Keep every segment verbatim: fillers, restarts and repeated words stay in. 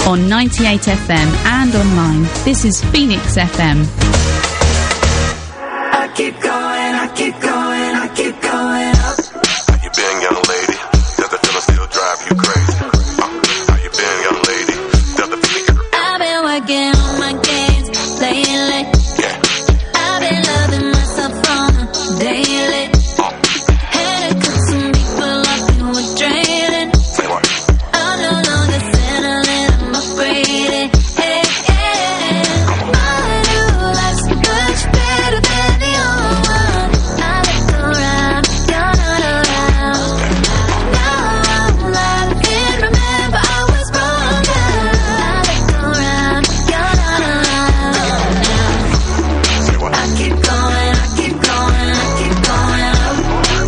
on ninety-eight F M and online. This is Phoenix F M. I keep going, I keep going, I keep going up. How you been, young lady? Does the feeling still drive you crazy? Uh, how you been, young lady? Does the feeling... I've been working on my games lately. Yeah. I've been loving myself on a daily. Uh, Had to cut some people off who were draining. say what? I'm no longer settling, I'm upgrading. Hey, hey. My new life's much better than the old one. I look around, you're not around. Now I'm alive and remember I was wrong. I look around, you're not around. Say what? I keep going, I keep going, I keep going up.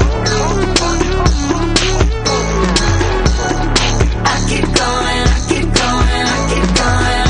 I keep going, I keep going, I keep going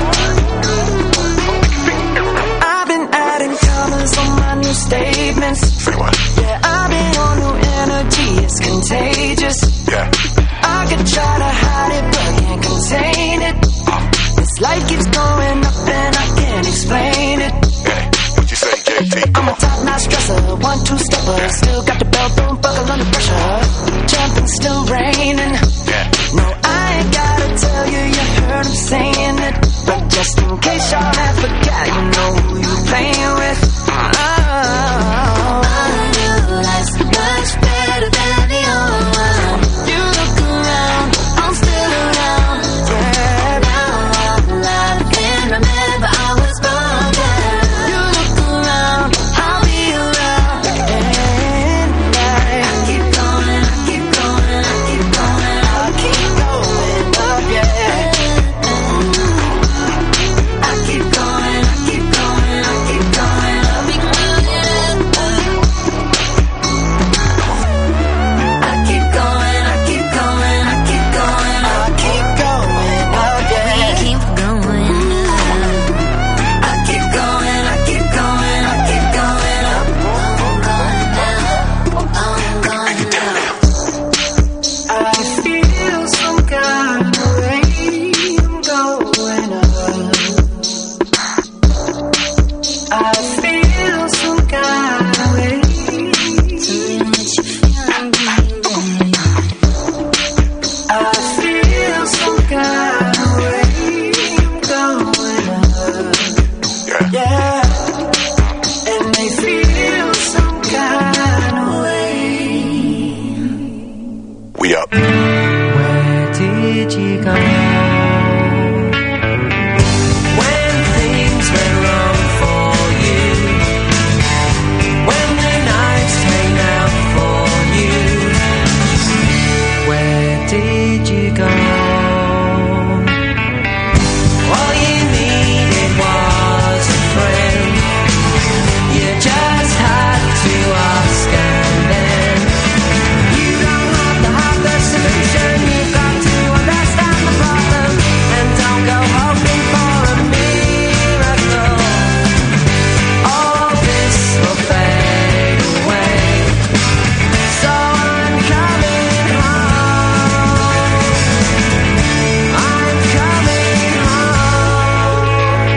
up. I've been adding colors on my new statements. Say what? Yeah, I've been on new energy, it's contagious. Yeah. I could try to hide it, but can't contain it. This light keeps going up and I can't explain it. Yeah. What you say, J T? I'm a top-notch dresser, one-two-stepper. Still got the belt, don't buckle under pressure. Jumping, still raining. Yeah. No, I ain't gotta tell you, you heard him saying it. But just in case y'all have forgot, you know who you playing with. Oh, my new life's much better than the old one. You look around, I'm still around. Yeah, now I'm alive and remember I was wrong. Yeah. You look around, I'll be around. And I, I keep going, I keep going, I keep going, I keep going up, yeah. I keep going, I keep going, I keep going up. I keep going, I keep going, I keep going up. I keep going up, yeah. We keep going up. I keep going, I keep going, I keep going up. I'm going up. I feel some kind of way. I'm going up. I feel some kind of way. Tell me what you feeling, baby. I feel some kind of way. I'm going up. Yeah. Yeah. And they feel some kind of way. We up. Where did you go? When things went wrong for you. When the knives came out for you. Where did you go? All you needed was a friend. You just had to ask and then. You don't have to have the solution. You've got to understand the problem. And don't go hoping for a miracle. All this will fade away. So I'm coming home. I'm coming home.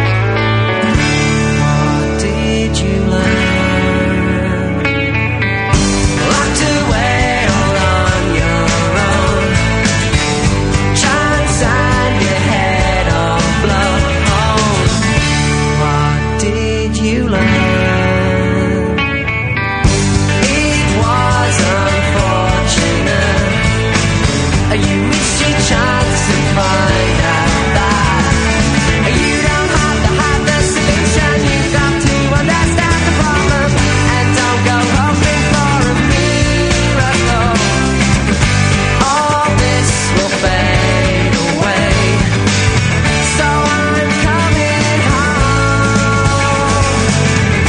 What did you learn? Locked away all on your own. Chance and your head all blown. What did you learn? It was unfortunate. You missed your chance to find out that you don't have to have the solution. You've got to understand the problem. And don't go hoping for a miracle. All this will fade away. So I'm coming home.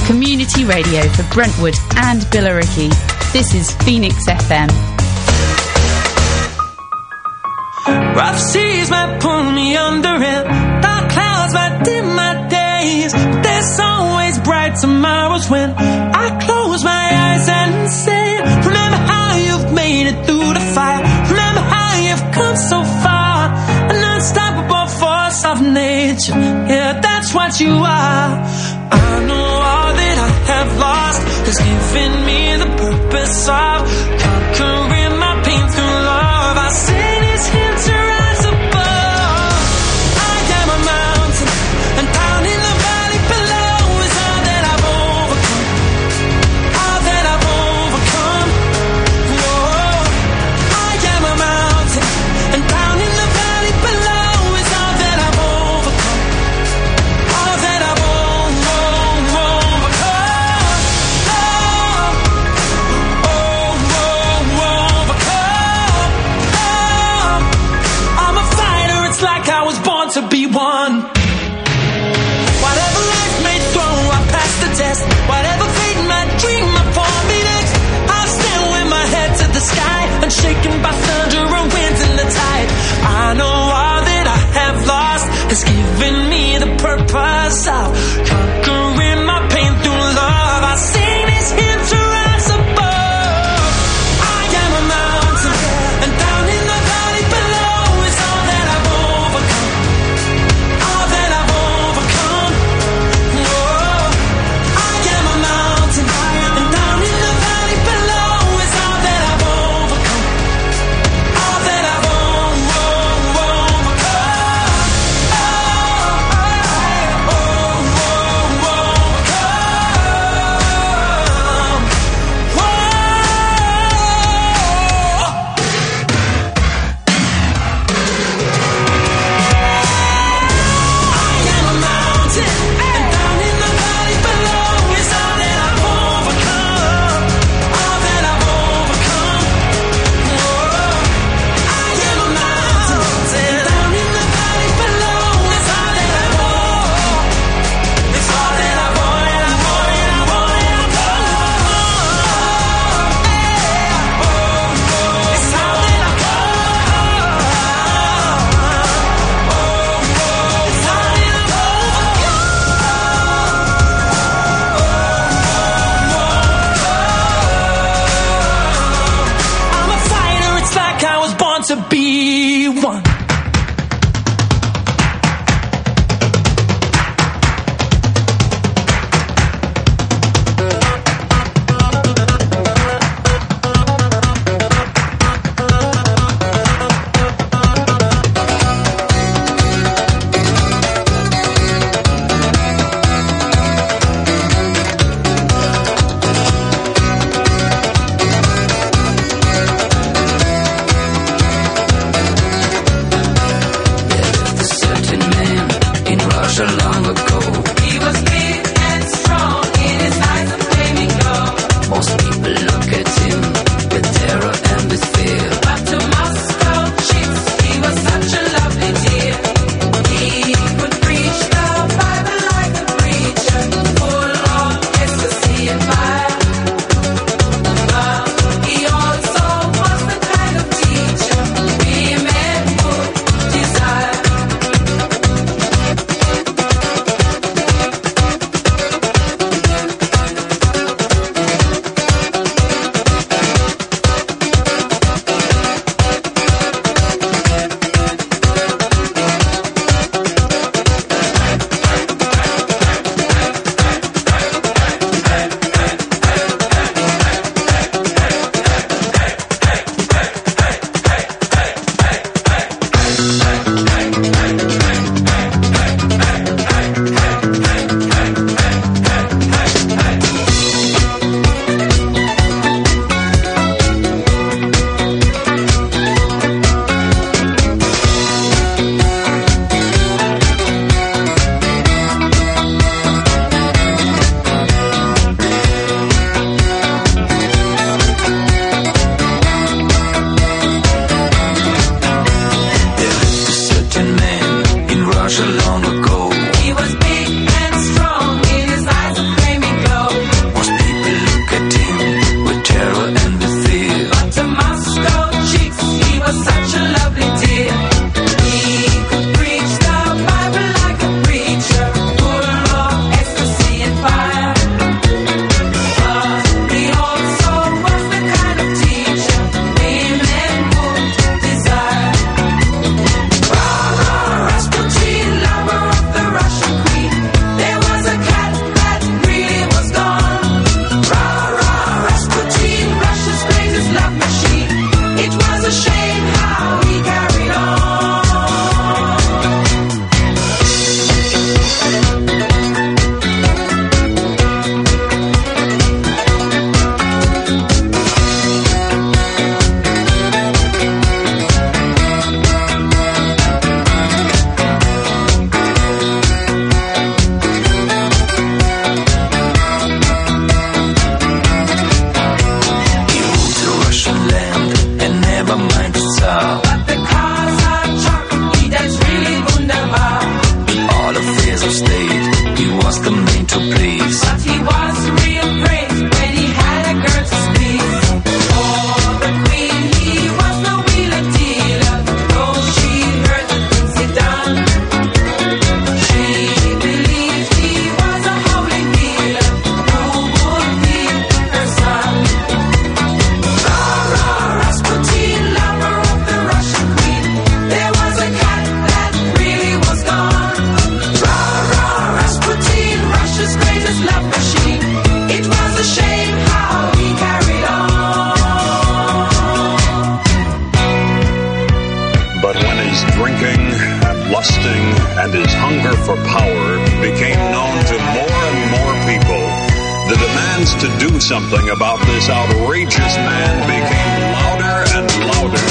Community radio for Brentwood and Billericay. This is Phoenix F M. Rough seas might pull me under and dark clouds might dim my days, but there's always bright tomorrows when I close my eyes and say, remember how you've made it through the fire, remember how you've come so far, an unstoppable force of nature, yeah, that's what you are. I know all that I have lost has given me the purpose of conquering my pain through love. I sing his hymn to rise above. I am a mountain, and down in the valley below is all that I've overcome, all that I've overcome. Whoa. I am a mountain, and down in the valley below is all that I've overcome, all that I've overcome. To be one. Whatever life may throw, I pass the test. Whatever fate might dream up for me next, I'll stand with my head to the sky, unshaken by thunder and winds and the tide. I know all that I have lost has given me the purpose of conquering my pain through love. I sing this hymn to rise above. I am a mountain, and down in the valley below is all that I've overcome. To be one. his hunger for power became known to more and more people, the demands to do something about this outrageous man became louder and louder.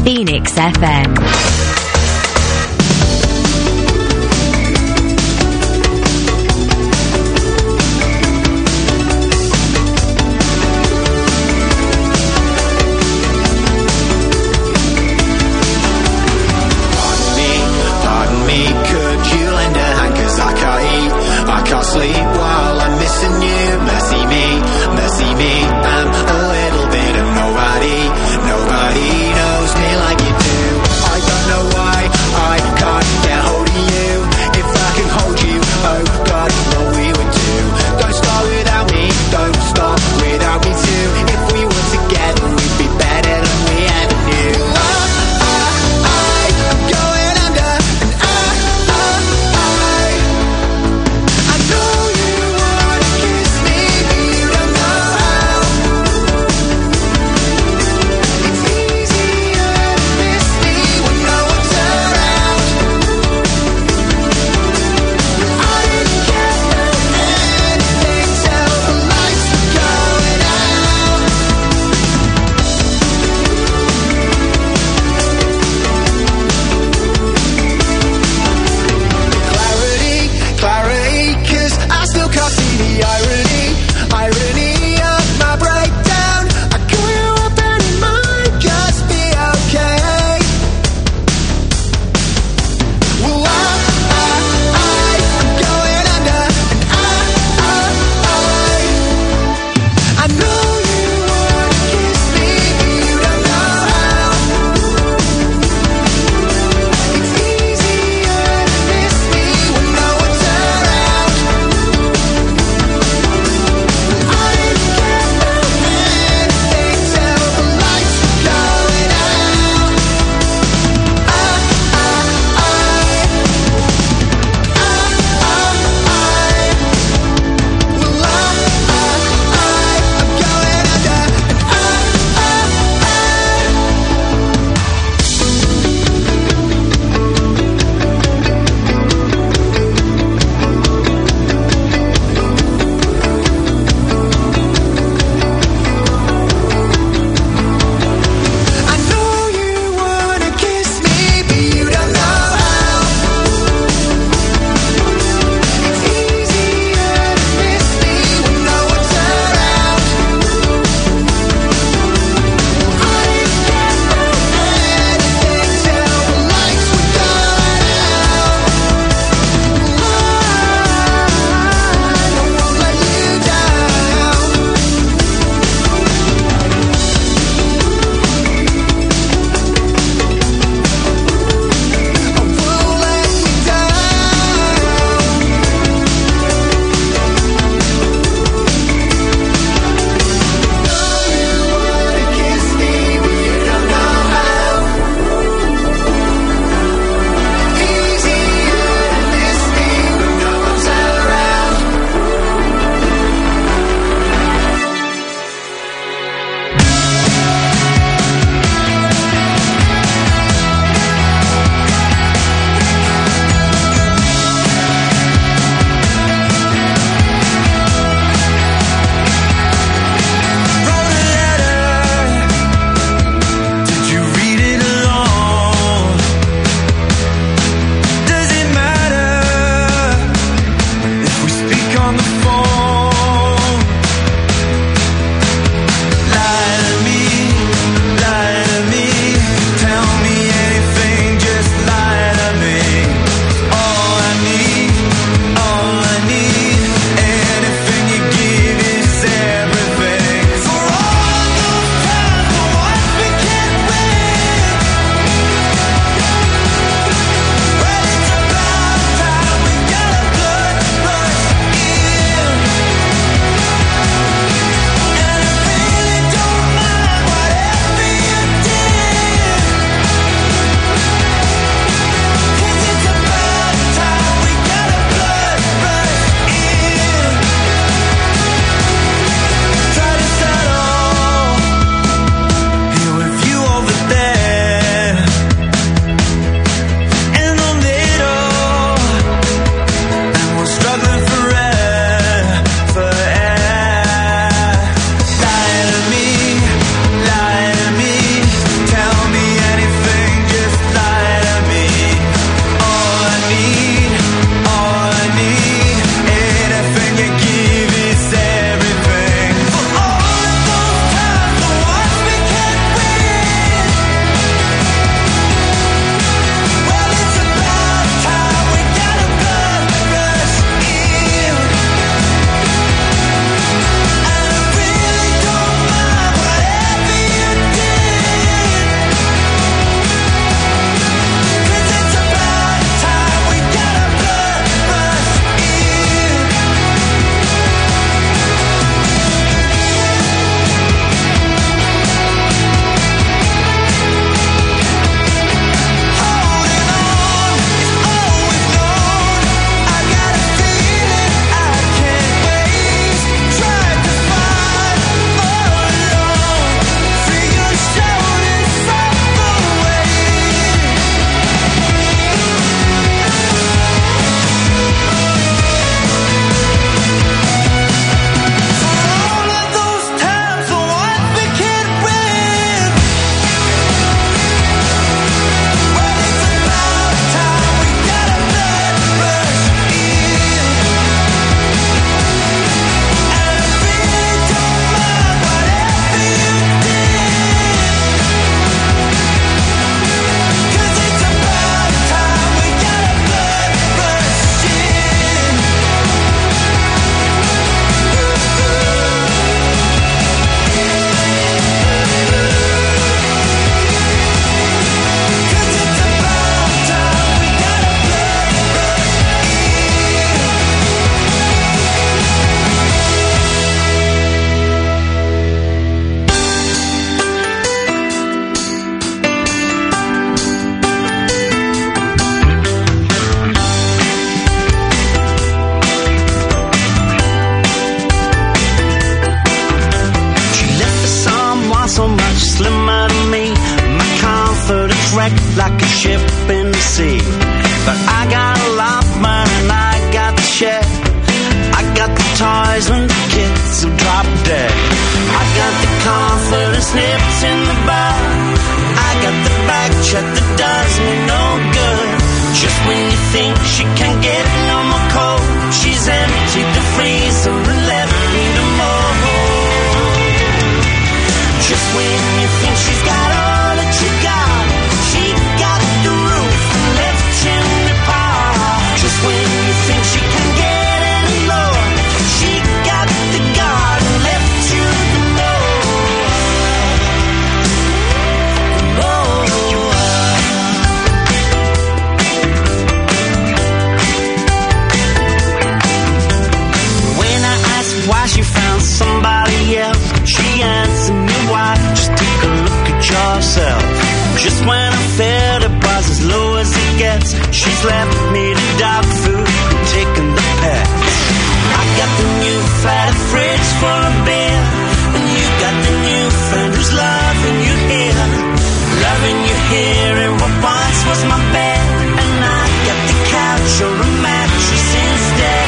Phoenix F M. Sleep while I'm missing you. Mercy me, mercy me. I'm a little bit of nobody. Nobody knows me like you do. I don't know like a ship in the sea. But I got a lot of money and I got the share. I got the toys when the kids will drop dead. I got the confidence nips in the bar. I got the back check that does me no good. Just when you think she can get no more cold, she's emptied the freezer and left me to more. Just when you think she's got all that you got, she got the roof and left chimney pot. Just when you think she can get any lower, she got the garden left you the more. When I asked why she found somebody else, she answered me, why? Just take a look at yourself. Just when I felt it was as low as it gets, she's left me to dog food and taken the pets. I got the new flat fridge for a beer, and you got the new friend who's loving you here. Loving you here in what once was my bed, and I got the couch or a mattress instead.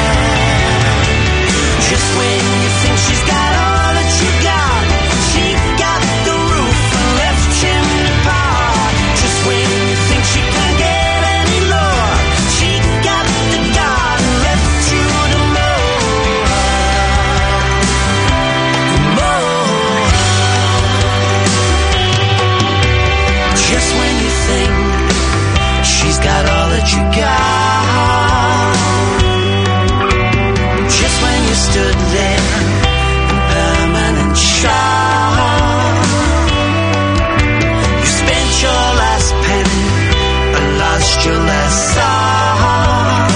Just when you think she's got all that you got, she got the roof and left chimney pot. Just when you think she can get any lower, she got the garden left you to mow. Mow. Just when you think she's got all that you got, just when you stood there in permanent shock, you spent your last penny and lost your last song.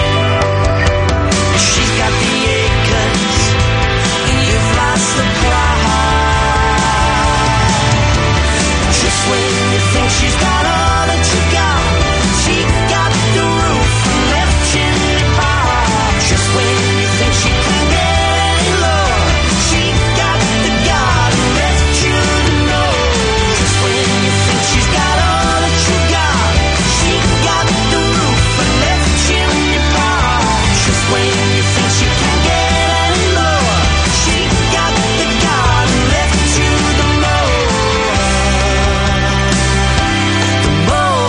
She's got the acres and you've lost the plot. Just when you think she's got all that you got, she got the roof and left chimney pot. Just when you think she can get any lower, she got the garden left you to know. Just when you think she's got all that you got, she got the roof and left chimney pot. Just when you think she can get any lower, she got the garden left you to mow. The mow.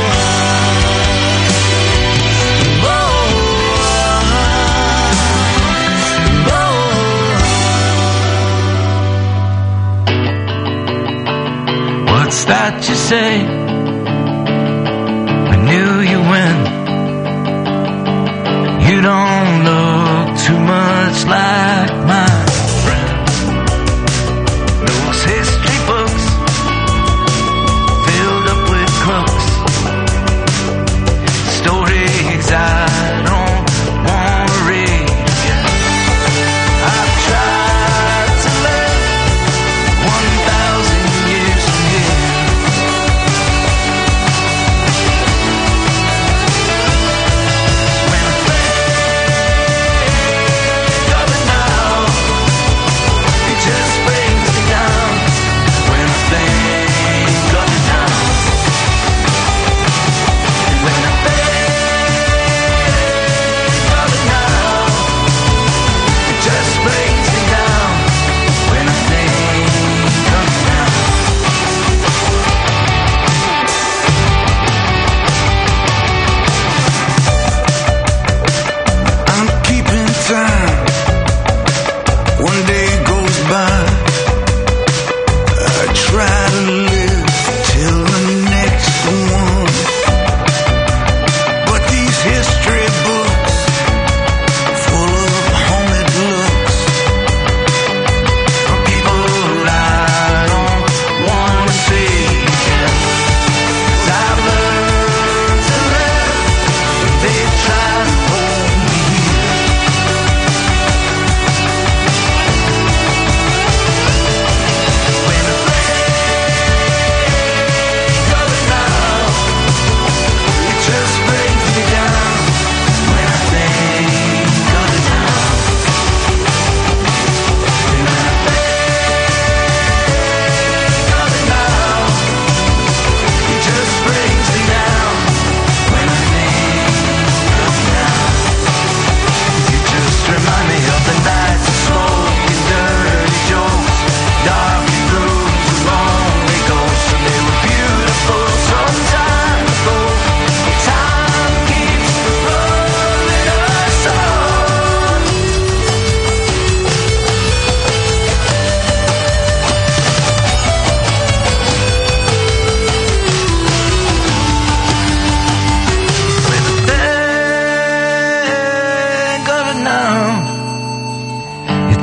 What's that you say? I knew you when you don't look too much like my friend. Those history books filled up with crooks, stories I don't want to read again. I've tried to live one thousand years from here.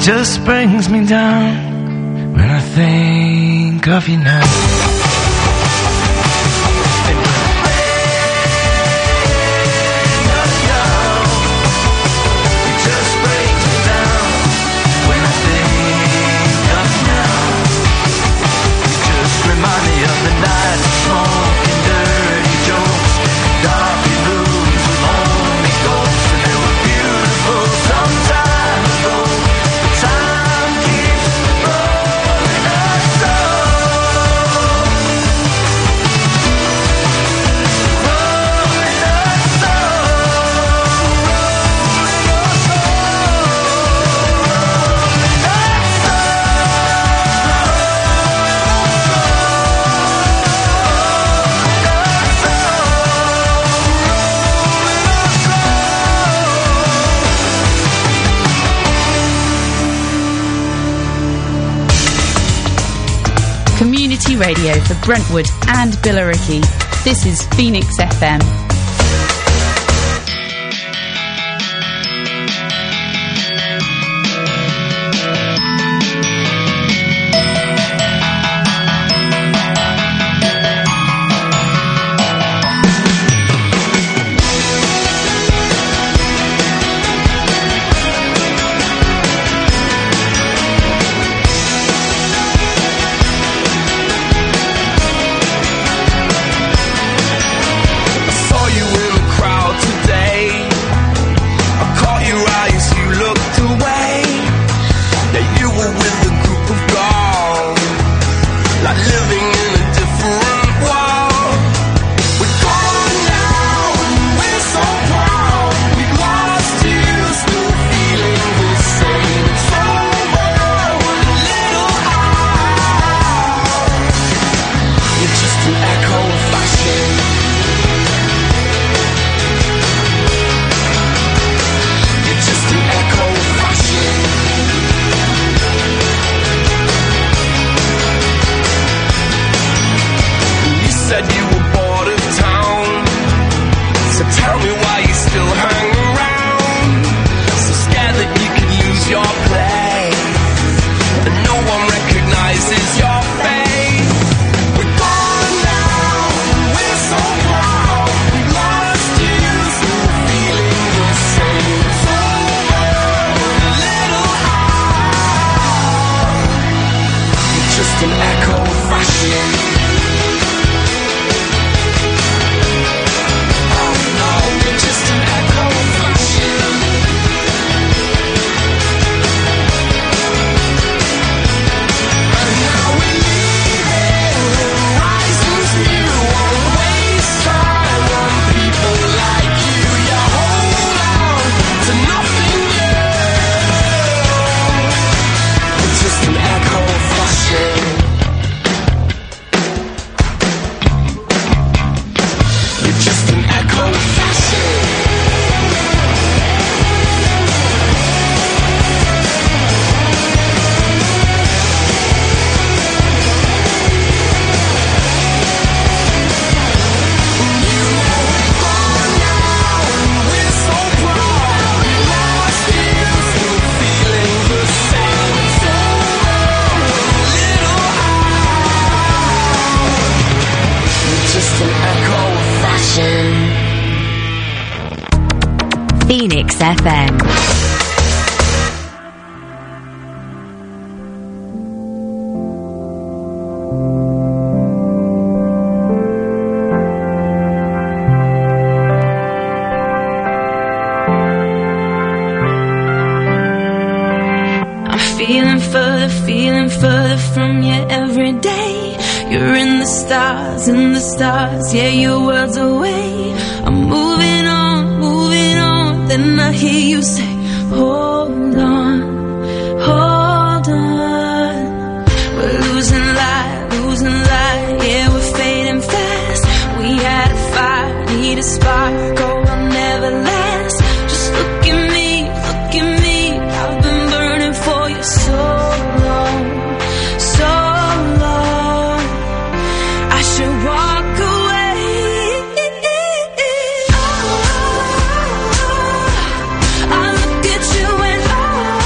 just brings me down when I think of you now. Community radio for Brentwood and Billericay. This is Phoenix F M. Phoenix F M. Feeling further, feeling further from you every day. You're in the stars, in the stars, yeah, you're worlds away. I'm moving on, moving on, then I hear you say, hold on, hold on. We're losing light, losing light, yeah, we're fading fast. We had a fire, need a spark, oh, I'll never last. Just look at me, look at me, I've been burning for you so long, so long. I should walk away. Oh, I look at you and oh,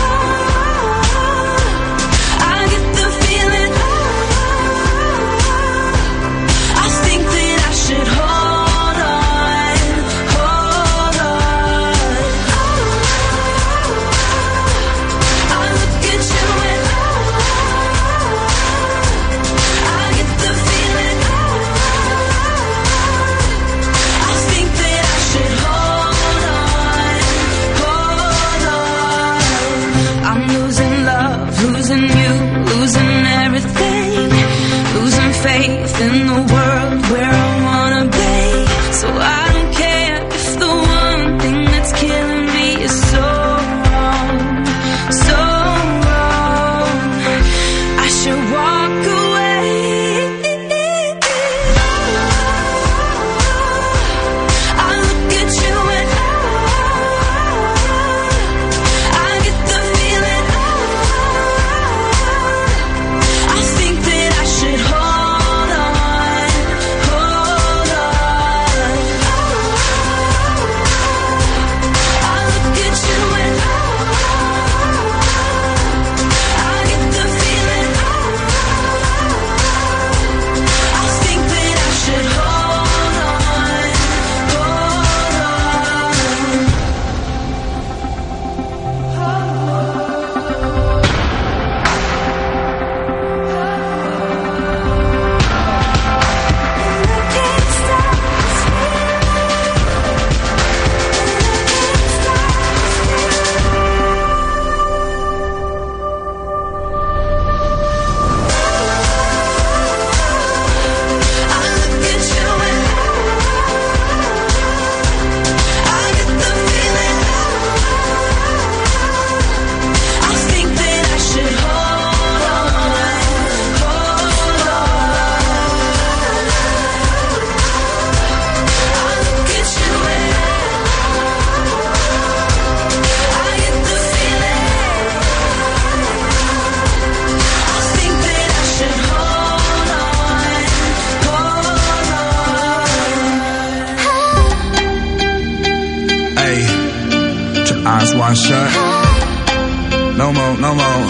eyes wide shut. No more, no more.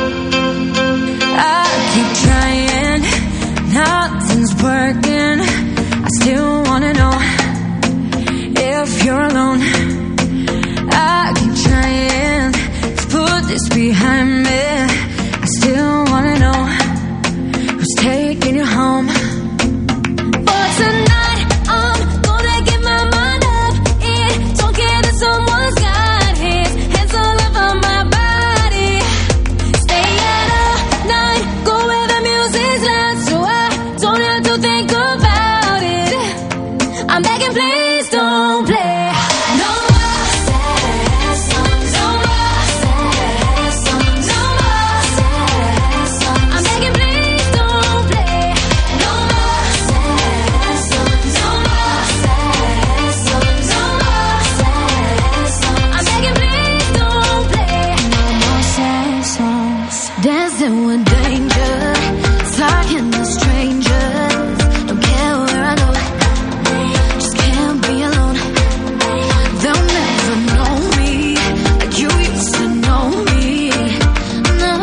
I keep trying, nothing's working. I still wanna know if you're alone. I keep trying to put this behind me. I still wanna know who's taking you home. For tonight, I'm gonna get my mind up. It don't care that someone's got his hands all over my body. Stay out all night, go where the music's loud, so I don't have to think about it. I'm begging, please don't play. No more sad songs, no more sad songs, no more sad songs. I'm begging, please don't play. No more sad songs, no more sad songs, no more sad songs. I'm begging, please don't play. No more sad songs. Dancing with danger, talking to strangers. Don't care where I go, just can't be alone. They'll never know me like you used to know me. No.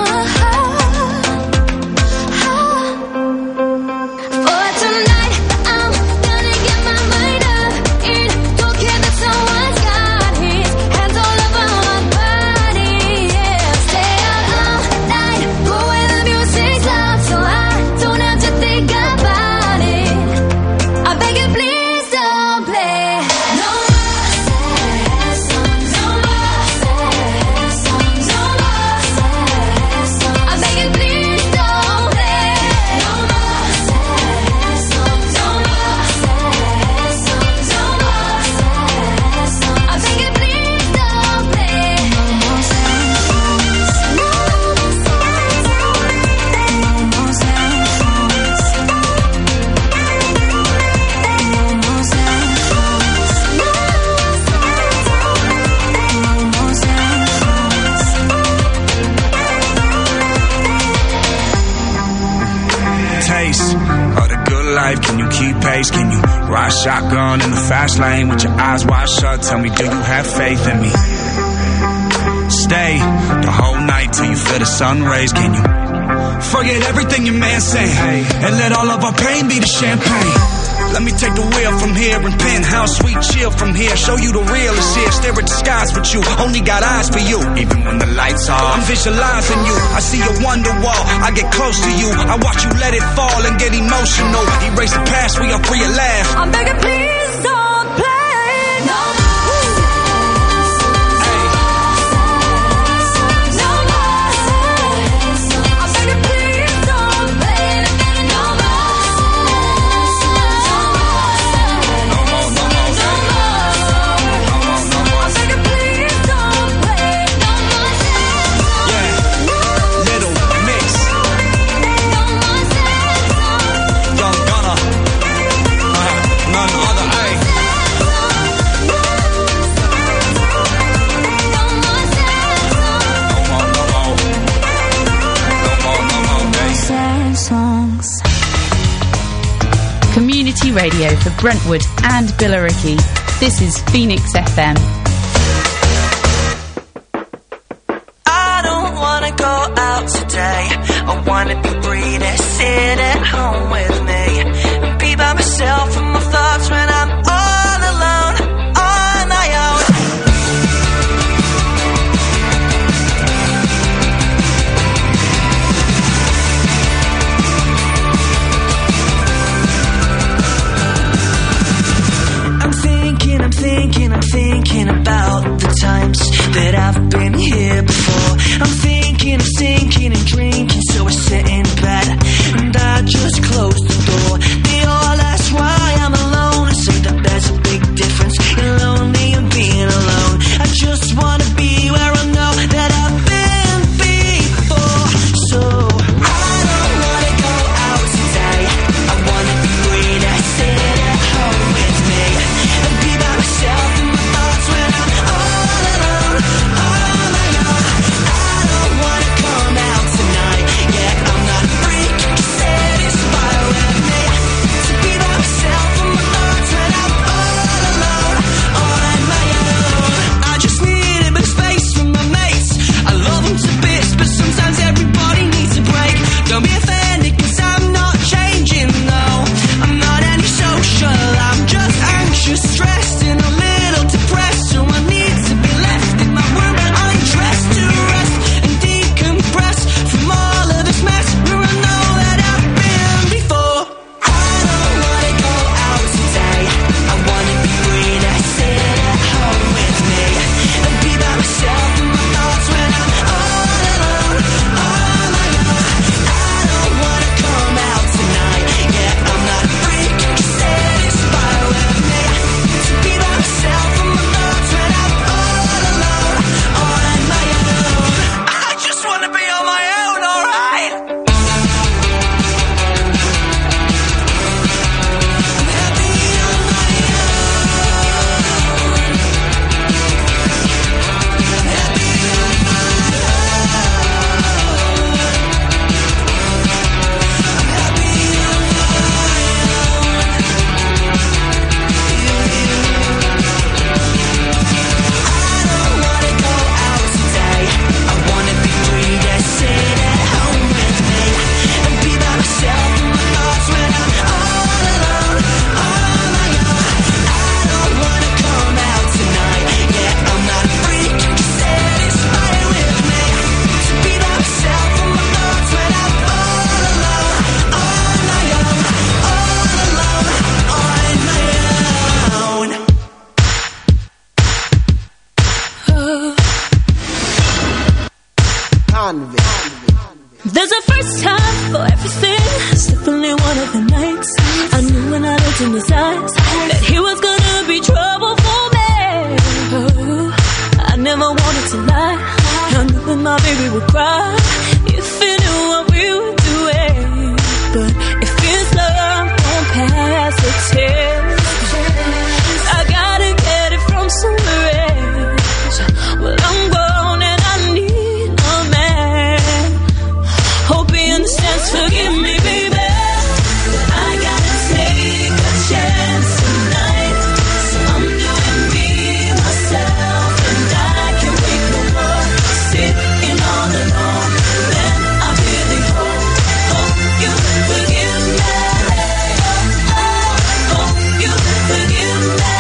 For tonight, I'm gonna get my mind up. It don't care that someone's got his hands all over my body. Yeah, stay out all night, go where the music's loud, so I don't have to think about it. I beg you, please don't play. No more sad songs, no more sad songs, no more sad songs. I beg you, please don't play. No more sad songs, no more sad songs, no more sad songs. I beg you, please don't play. No more sad songs, no more sad songs, no more sad songs, no more sad Taste of the good life, can you keep pace? Can you ride shotgun in the fast lane with your eyes wide shut? Tell me, do you have faith in me? Stay the whole night till you feel the sun rays. Can you forget everything your man saying and let all of our pain be the champagne? Let me take the wheel from here and penthouse sweet chill from here. Show you the real is here. Stare at the skies with you. Only got eyes for you. Even when the lights are, I'm visualizing you. I see your wonder wall. I get close to you. I watch you let it fall and get emotional. Erase the past. We are free at last. I'm begging, please don't play. No more sad songs, no more sad songs. I'm begging, please don't play. No more sad songs, no more sad songs, no more, no more, no more. I'm begging, please don't play. No more sad songs, Yeah, little mix, no more sad songs. young gunner, uh, none other. Ay. No more, no more, no more, no more. Ay. Sad songs. Community radio for Brentwood and Billericay. This is Phoenix F M. I don't wanna go out today. I wanna be free to sit at home with me and be by myself and my thoughts when I'm all alone on my own. I'm thinking, I'm thinking, I'm thinking about the times that I've been here before. I'm thinking, I'm thinking and drinking, so I sit in bed and I just close the convict. There's a first time for everything. It's definitely one of the nights. I knew when I looked in his eyes that he was gonna be trouble for me. Oh, I never wanted to lie. I knew that my baby would cry if he knew what we were doing. But if his love won't pass the test, I gotta get it from somewhere else. Well, I'm grown and I need a man. Hope he understands, forgive me, baby. I gotta take a chance tonight. I'm doing me, myself, and I can wait no more. Sitting all alone, then I really hope, hope you forgive me. Hope you forgive me.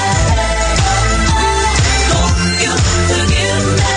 Hope you forgive me.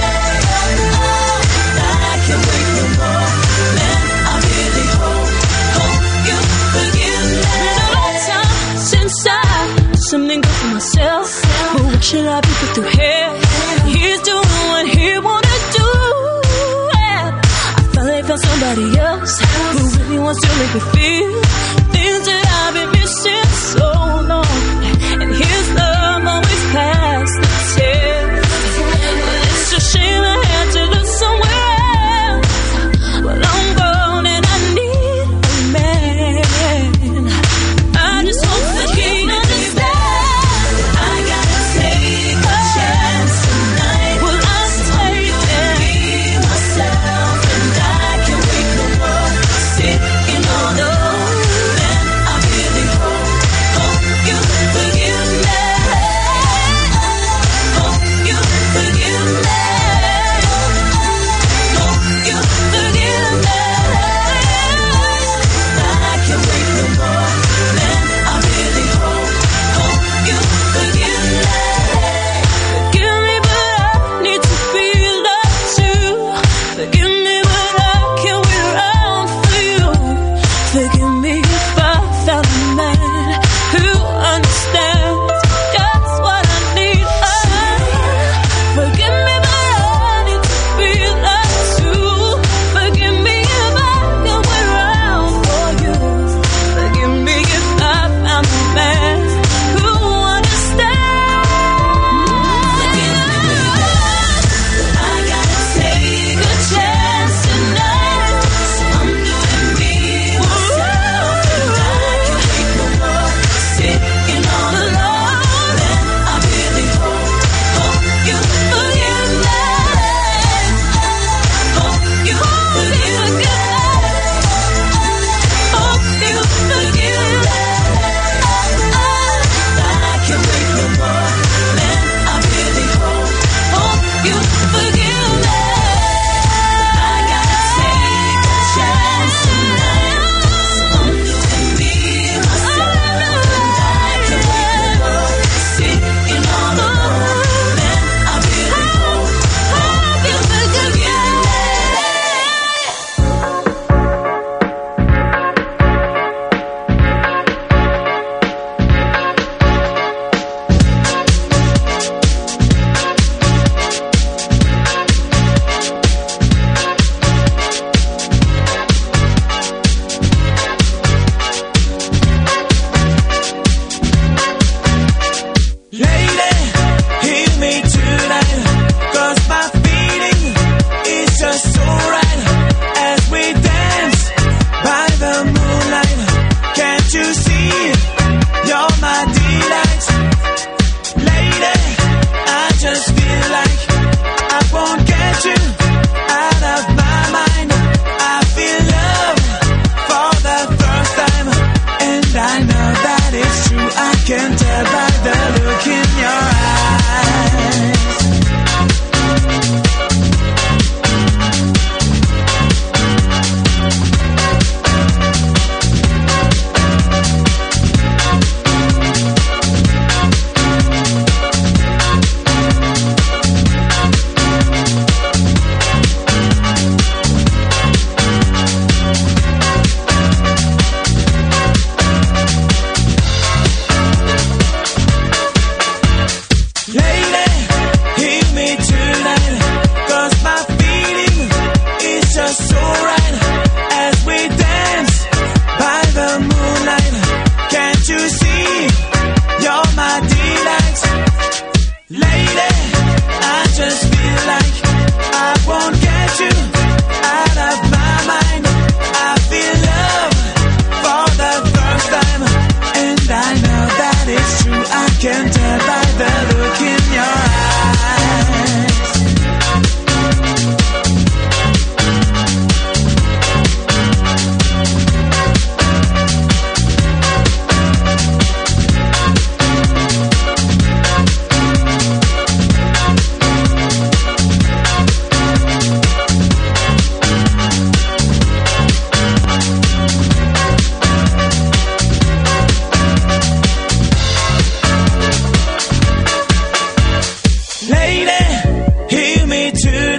I can wait no more, then I really hope, hope you forgive me. Been a long time since I did something good for myself, but what should I be put through here? He's doing what he wanna do, and I finally found somebody else who really wants to make me feel things that I've been missing so long, and his love always passed the test. But it's a shame I had to look somewhere else. Well, I'm grown and I need a man. I just hope that he understands. I gotta take a chance tonight. Well, I'm taking me, myself, and I can wait no more. Sitting on the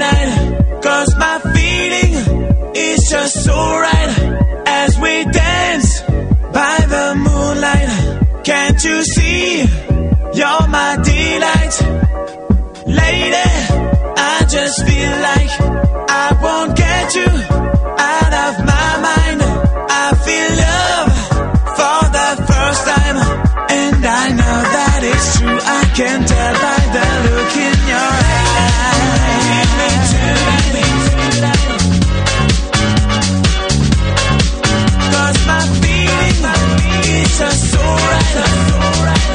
night, 'cause my feeling is just so right as we dance by the moonlight. Can't you see you're my delight? Lady, I just feel like I won't get you out of my mind. I feel love for the first time, and I know that it's true. I can tell by the look in your eyes. Give me tonight, 'cause my feeling is just so right, so right.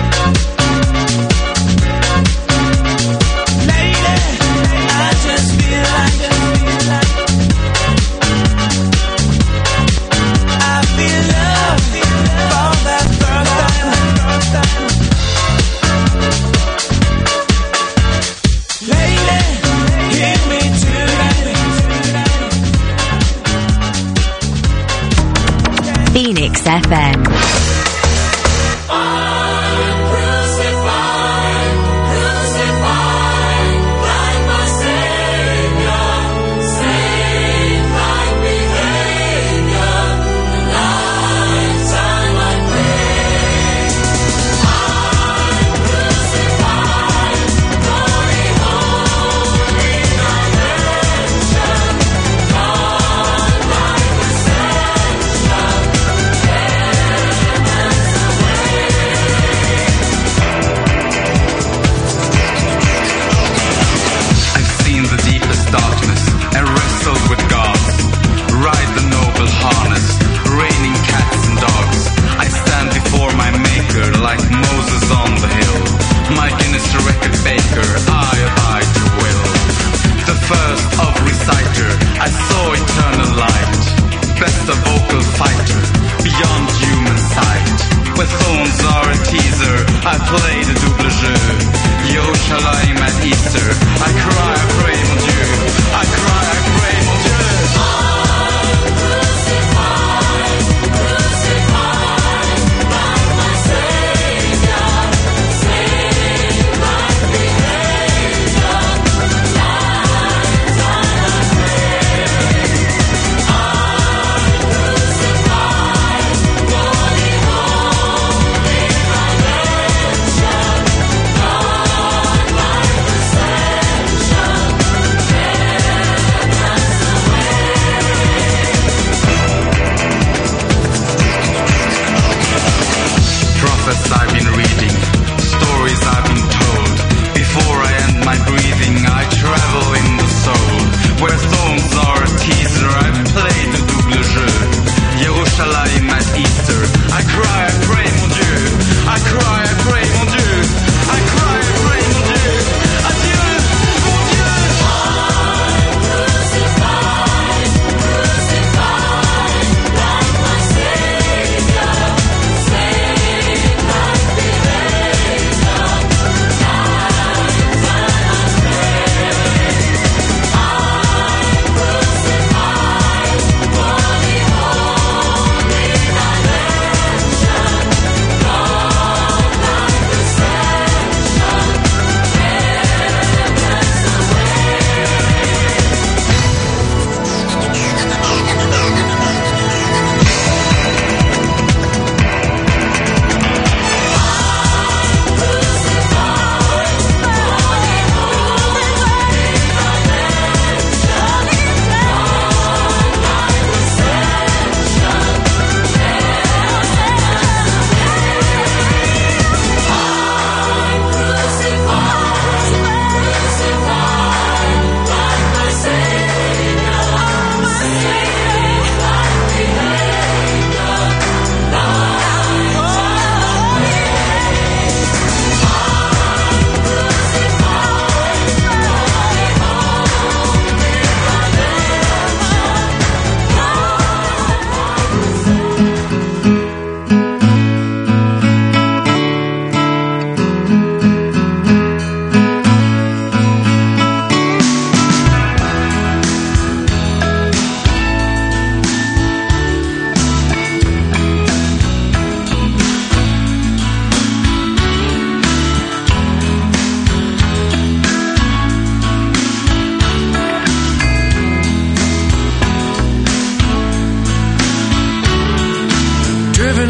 Lady, I just feel like, I feel love for the first time. Lady, hear me tonight. Phoenix F M.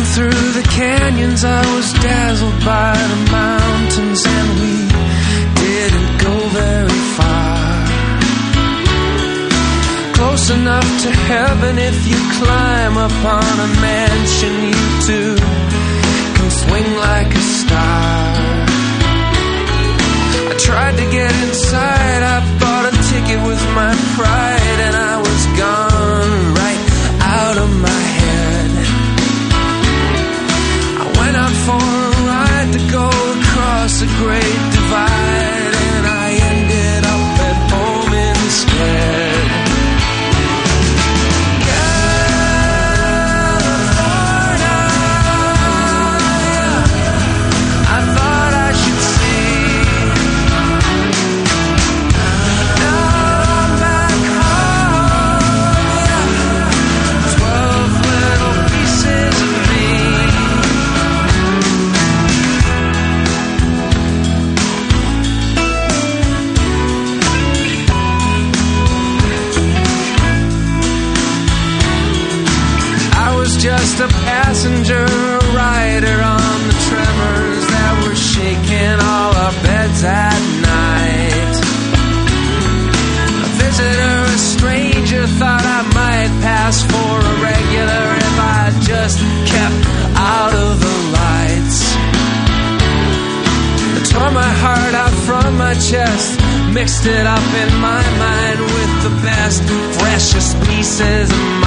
through the canyons, I was dazzled by the mountains, and we didn't go very far. Close enough to heaven if you climb up on a mansion, you too can swing like a star. I tried to get inside, I bought a ticket with my pride, and I was gone right out of my head. I went out for a ride to go across a great divide, and I ended up at home instead. Just a passenger, a rider on the tremors that were shaking all our beds at night. A visitor, a stranger, thought I might pass for a regular if I just kept out of the lights. I tore my heart out from my chest, mixed it up in my mind with the best, freshest pieces of